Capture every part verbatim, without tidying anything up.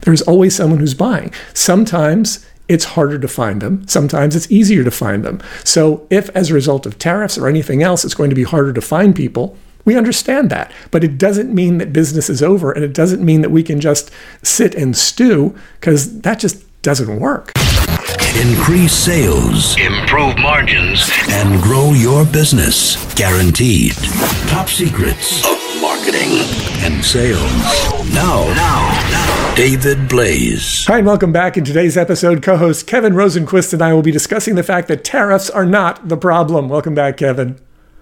There's always someone who's buying. Sometimes it's harder to find them. Sometimes it's easier to find them. So if as a result of tariffs or anything else, it's going to be harder to find people, we understand that. But it doesn't mean that business is over, and it doesn't mean that we can just sit and stew, because that just doesn't work. Increase sales, improve margins, and grow your business. Guaranteed. Top secrets of marketing and sales. Now, now, now, David Blaise. Hi, and welcome back. In today's episode, co-host Kevin Rosenquist and I will be discussing the fact that tariffs are not the problem. Welcome back, Kevin.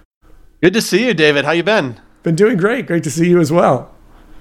Good to see you, David. How you been? Been doing great. Great to see you as well.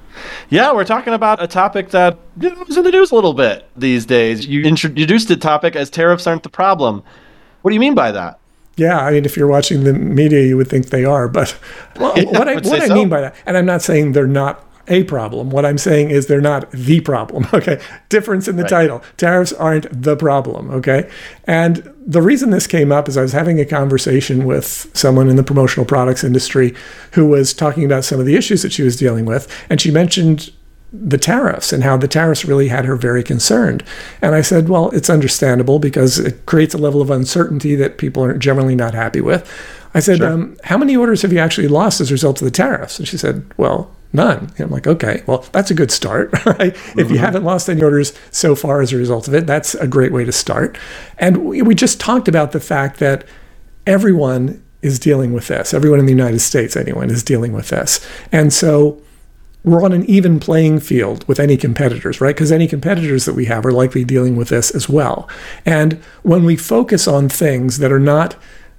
Yeah, we're talking about a topic that you know, is in the news a little bit these days. You introduced the topic as tariffs aren't the problem. What do you mean by that? Yeah, I mean, if you're watching the media, you would think they are. But well, yeah, what I, what I so. mean by that, and I'm not saying they're not a problem. What I'm saying is they're not the problem, okay? Difference in the right. title. Tariffs aren't the problem, okay? And the reason this came up is I was having a conversation with someone in the promotional products industry who was talking about some of the issues that she was dealing with, and she mentioned the tariffs and how the tariffs really had her very concerned. And I said, well, it's understandable because it creates a level of uncertainty that people are generally not happy with. I said, Sure. um, how many orders have you actually lost as a result of the tariffs? And she said, well, none. And I'm like, okay, well, that's a good start, right? Mm-hmm. If you haven't lost any orders so far as a result of it, that's a great way to start. And we, we just talked about the fact that everyone is dealing with this. Everyone in the United States, anyone, is dealing with this. And so we're on an even playing field with any competitors, right? Because any competitors that we have are likely dealing with this as well. And when we focus on things that are not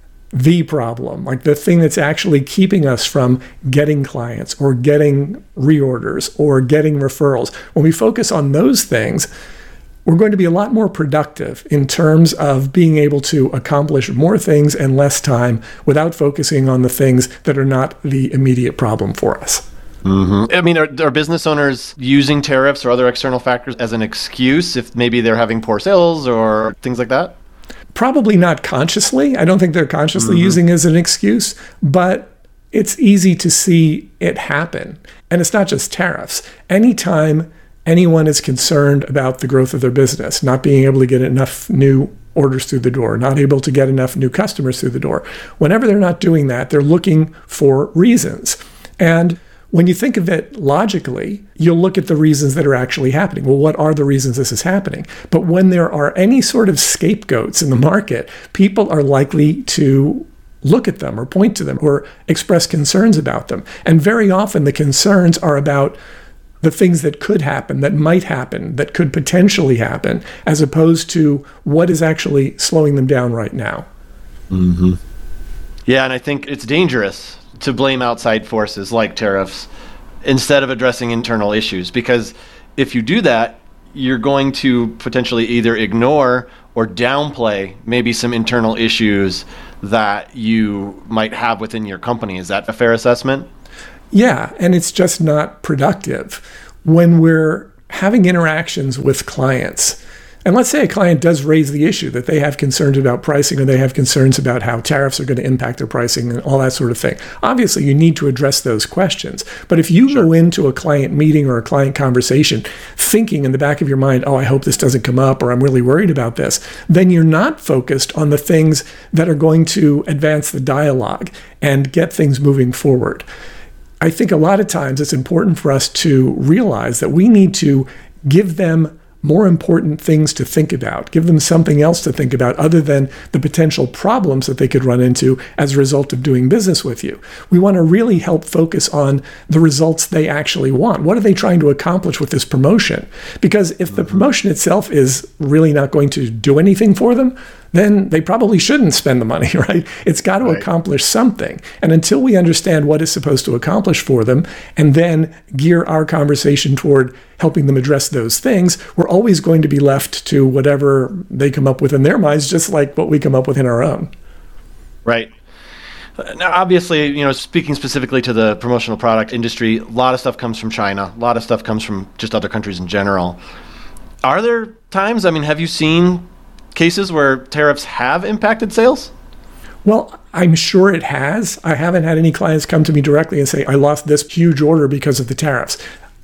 the problem, like the thing that's actually keeping us from getting clients or getting reorders or getting referrals, when we focus on those things, we're going to be a lot more productive in terms of being able to accomplish more things in less time without focusing on the things that are not the immediate problem for us. Mm-hmm. I mean, are, are business owners using tariffs or other external factors as an excuse if maybe they're having poor sales or things like that? Probably not consciously. I don't think they're consciously Mm-hmm. using it as an excuse, but it's easy to see it happen. And it's not just tariffs. Anytime anyone is concerned about the growth of their business, not being able to get enough new orders through the door, not able to get enough new customers through the door, whenever they're not doing that, they're looking for reasons. And when you think of it logically, you'll look at the reasons that are actually happening. Well, what are the reasons this is happening? But when there are any sort of scapegoats in the market, people are likely to look at them or point to them or express concerns about them. And very often the concerns are about the things that could happen, that might happen, that could potentially happen, as opposed to what is actually slowing them down right now. Mm-hmm. Yeah, and I think it's dangerous to blame outside forces like tariffs instead of addressing internal issues. Because if you do that, you're going to potentially either ignore or downplay maybe some internal issues that you might have within your company. Is that a fair assessment? Yeah, and it's just not productive. When we're having interactions with clients, and let's say a client does raise the issue that they have concerns about pricing or they have concerns about how tariffs are going to impact their pricing and all that sort of thing. Obviously, you need to address those questions. But if you Sure. go into a client meeting or a client conversation thinking in the back of your mind, oh, I hope this doesn't come up or I'm really worried about this, then you're not focused on the things that are going to advance the dialogue and get things moving forward. I think a lot of times it's important for us to realize that we need to give them more important things to think about, give them something else to think about other than the potential problems that they could run into as a result of doing business with you. We want to really help focus on the results they actually want. What are they trying to accomplish with this promotion? Because if the promotion itself is really not going to do anything for them, then they probably shouldn't spend the money, right? It's got to Right. accomplish something. And until we understand what it's supposed to accomplish for them, and then gear our conversation toward helping them address those things, we're always going to be left to whatever they come up with in their minds, just like what we come up with in our own. Right. Now, obviously, you know, speaking specifically to the promotional product industry, a lot of stuff comes from China. A lot of stuff comes from just other countries in general. Are there times, I mean, have you seen cases where tariffs have impacted sales? Well, I'm sure it has. I haven't had any clients come to me directly and say, I lost this huge order because of the tariffs.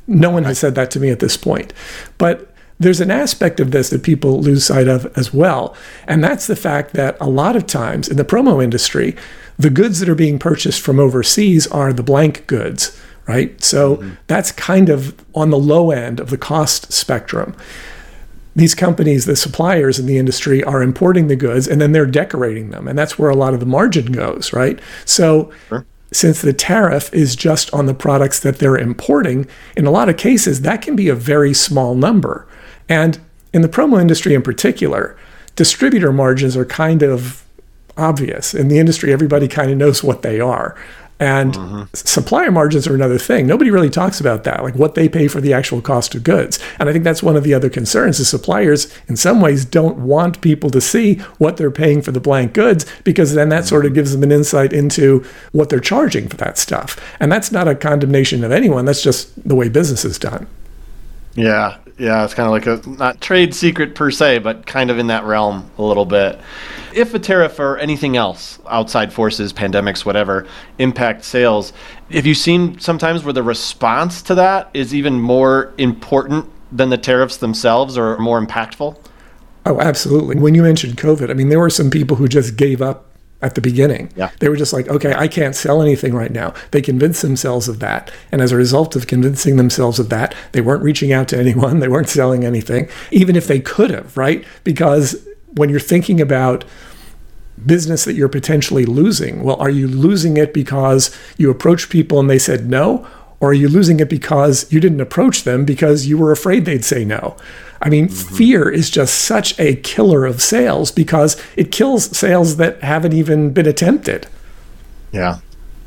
no one has said that to me at this point. But there's an aspect of this that people lose sight of as well. And that's the fact that a lot of times in the promo industry, the goods that are being purchased from overseas are the blank goods, right? So mm-hmm. that's kind of on the low end of the cost spectrum. These companies, the suppliers in the industry, are importing the goods and then they're decorating them. And that's where a lot of the margin goes, right? So sure. Since the tariff is just on the products that they're importing, in a lot of cases, that can be a very small number. And in the promo industry in particular, distributor margins are kind of obvious. In the industry, everybody kind of knows what they are. And mm-hmm. supplier margins are another thing. Nobody really talks about that, like what they pay for the actual cost of goods. And I think that's one of the other concerns is suppliers, in some ways, don't want people to see what they're paying for the blank goods, because then that mm-hmm. sort of gives them an insight into what they're charging for that stuff. And that's not a condemnation of anyone. That's just the way business is done. Yeah, yeah, it's kind of like a, not trade secret per se, but kind of in that realm a little bit. If a tariff or anything else, outside forces, pandemics, whatever, impact sales, have you seen sometimes where the response to that is even more important than the tariffs themselves or more impactful? Oh, absolutely. When you mentioned COVID, I mean, there were some people who just gave up at the beginning. Yeah. They were just like, okay, I can't sell anything right now. They convinced themselves of that. And as a result of convincing themselves of that, they weren't reaching out to anyone. They weren't selling anything, even if they could have, right? Because when you're thinking about business that you're potentially losing, well, are you losing it because you approached people and they said no? Or are you losing it because you didn't approach them because you were afraid they'd say no? I mean, mm-hmm. fear is just such a killer of sales because it kills sales that haven't even been attempted. Yeah.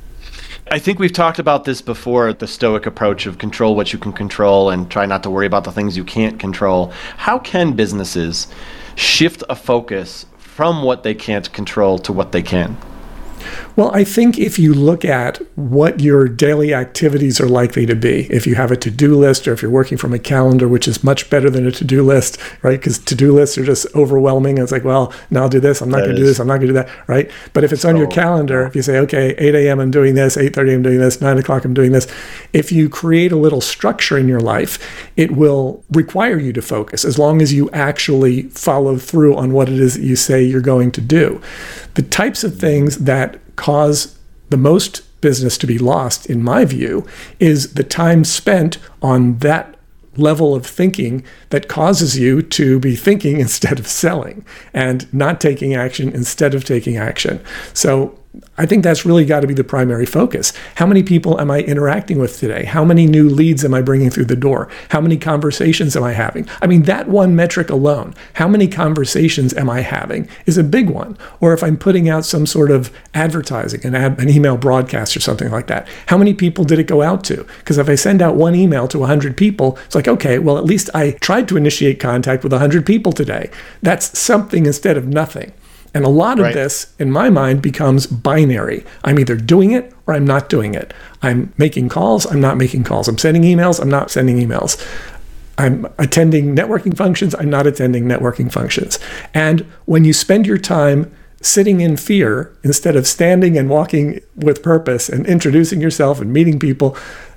I think we've talked about this before, the stoic approach of control what you can control and try not to worry about the things you can't control. How can businesses shift a focus from what they can't control to what they can? Well, I think if you look at what your daily activities are likely to be, if you have a to-do list or if you're working from a calendar, which is much better than a to-do list, right? Because to-do lists are just overwhelming. It's like, well, now I'll do this. I'm not going to do this. I'm not going to do that, right? But if it's so, on your calendar, if you say, okay, eight a.m. I'm doing this, eight thirty I'm doing this, nine o'clock I'm doing this, if you create a little structure in your life, it will require you to focus as long as you actually follow through on what it is that you say you're going to do. The types of things that cause the most business to be lost, in my view, is the time spent on that level of thinking that causes you to be thinking instead of selling and not taking action instead of taking action. So I think that's really got to be the primary focus. How many people am I interacting with today? How many new leads am I bringing through the door? How many conversations am I having? I mean, that one metric alone, how many conversations am I having, is a big one. Or if I'm putting out some sort of advertising, an, ad, an email broadcast or something like that, how many people did it go out to? Because if I send out one email to one hundred people, it's like, okay, well, at least I tried to initiate contact with one hundred people today. That's something instead of nothing. And a lot of right. this, in my mind, becomes binary. I'm either doing it or I'm not doing it. I'm making calls, I'm not making calls. I'm sending emails, I'm not sending emails. I'm attending networking functions, I'm not attending networking functions. And when you spend your time sitting in fear instead of standing and walking with purpose and introducing yourself and meeting people,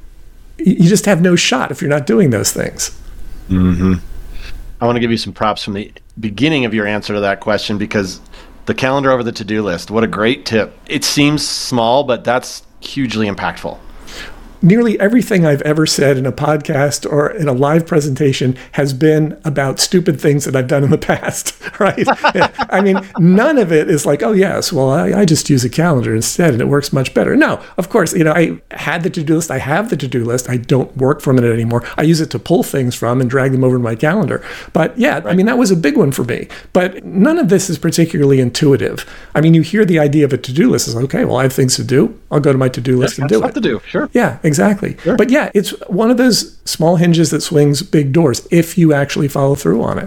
you just have no shot if you're not doing those things. Mm-hmm. I want to give you some props from the beginning of your answer to that question, because the calendar over the to-do list, what a great tip. It seems small, but that's hugely impactful. Nearly everything I've ever said in a podcast or in a live presentation has been about stupid things that I've done in the past, right? I mean, none of it is like, oh, yes, well, I, I just use a calendar instead and it works much better. No, of course, you know, I had the to-do list. I have the to-do list. I don't work from it anymore. I use it to pull things from and drag them over to my calendar. But yeah, right. I mean, that was a big one for me. But none of this is particularly intuitive. I mean, you hear the idea of a to-do list. It's like, okay, well, I have things to do. I'll go to my to-do list yeah, and do stuff it. to do, sure. Yeah, exactly. Sure. But yeah, it's one of those small hinges that swings big doors if you actually follow through on it.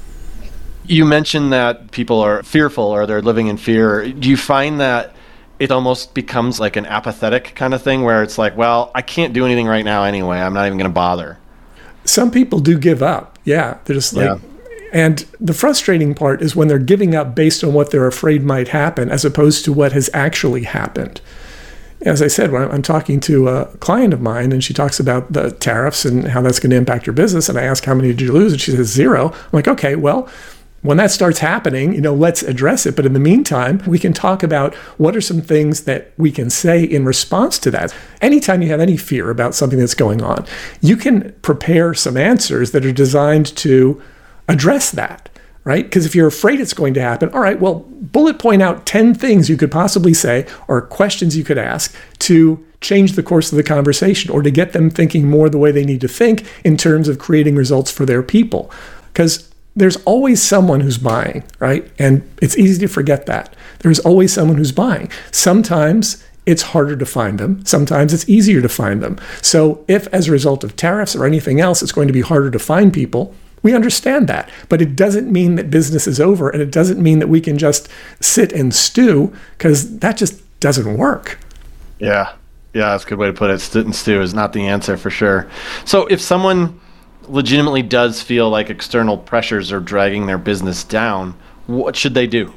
You mentioned that people are fearful or they're living in fear. Do you find that it almost becomes like an apathetic kind of thing where it's like, well, I can't do anything right now anyway. I'm not even going to bother. Some people do give up. Yeah. They're just like, yeah. And the frustrating part is when they're giving up based on what they're afraid might happen as opposed to what has actually happened. as I said, when I'm talking to a client of mine and she talks about the tariffs and how that's going to impact your business, and I ask, how many did you lose? And she says zero. I'm like, okay, well, when that starts happening, you know, let's address it. But in the meantime, we can talk about what are some things that we can say in response to that. Anytime you have any fear about something that's going on, you can prepare some answers that are designed to address that, right? Because if you're afraid it's going to happen, all right, well, bullet point out ten things you could possibly say or questions you could ask to change the course of the conversation or to get them thinking more the way they need to think in terms of creating results for their people. Because there's always someone who's buying, right? And it's easy to forget that. There's always someone who's buying. Sometimes it's harder to find them. Sometimes it's easier to find them. So if as a result of tariffs or anything else, it's going to be harder to find people, we understand that. But it doesn't mean that business is over, and it doesn't mean that we can just sit and stew, because that just doesn't work. Yeah. Yeah, that's a good way to put it. Sit and stew is not the answer for sure. So if someone legitimately does feel like external pressures are dragging their business down, what should they do?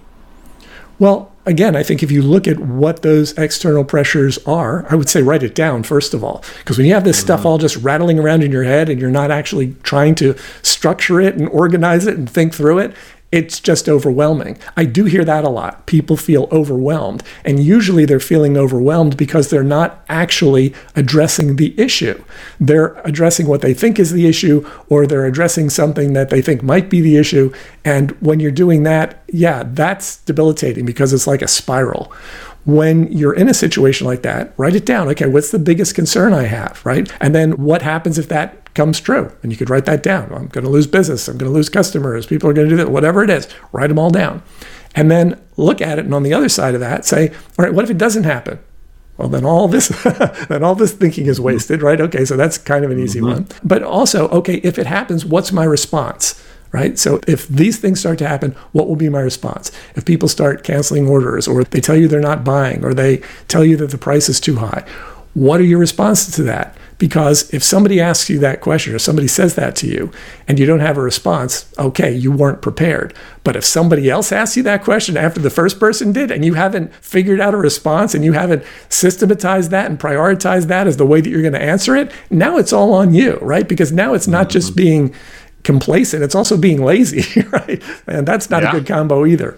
Well, again, I think if you look at what those external pressures are, I would say write it down, first of all. Because when you have this mm-hmm. stuff all just rattling around in your head and you're not actually trying to structure it and organize it and think through it, it's just overwhelming. I do hear that a lot. People feel overwhelmed. And usually they're feeling overwhelmed because they're not actually addressing the issue. They're addressing what they think is the issue, or they're addressing something that they think might be the issue. And when you're doing that, yeah, that's debilitating because it's like a spiral. When you're in a situation like that, write it down. Okay, what's the biggest concern I have, right? And then what happens if that comes true? And you could write that down. I'm going to lose business. I'm going to lose customers. People are going to do that. Whatever it is, write them all down. And then look at it. And on the other side of that, say, all right, what if it doesn't happen? Well, then all this, then all this thinking is wasted, right? Okay, so that's kind of an easy mm-hmm. one. But also, okay, if it happens, what's my response? Right? So if these things start to happen, what will be my response? If people start canceling orders, or they tell you they're not buying, or they tell you that the price is too high, what are your responses to that? Because if somebody asks you that question, or somebody says that to you, and you don't have a response, okay, you weren't prepared. But if somebody else asks you that question after the first person did, and you haven't figured out a response, and you haven't systematized that and prioritized that as the way that you're going to answer it, now it's all on you, right? Because now it's not just being complacent, it's also being lazy, right? And that's not yeah. a good combo either.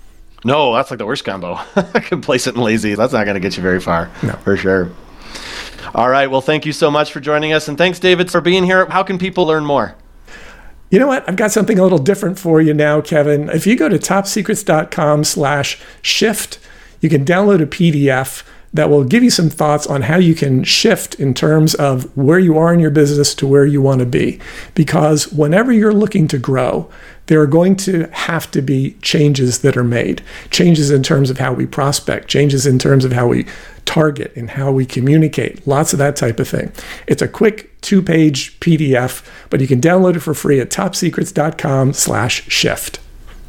No, that's like the worst combo. Complacent and lazy. That's not going to get you very far, no. for sure. All right. Well, thank you so much for joining us. And thanks, David, for being here. How can people learn more? You know what? I've got something a little different for you now, Kevin. If you go to topsecrets.com slash shift, you can download a P D F that will give you some thoughts on how you can shift in terms of where you are in your business to where you want to be. Because whenever you're looking to grow, there are going to have to be changes that are made. Changes in terms of how we prospect, changes in terms of how we target and how we communicate, lots of that type of thing. It's a quick two-page P D F, but you can download it for free at topsecrets.com slash shift.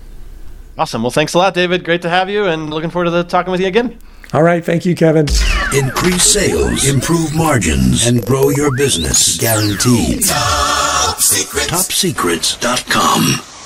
Awesome. Well, thanks a lot, David. Great to have you, and looking forward to the, talking with you again. All right. Thank you, Kevin. Increase sales, improve margins, and grow your business. Guaranteed. Top Secrets. top secrets dot com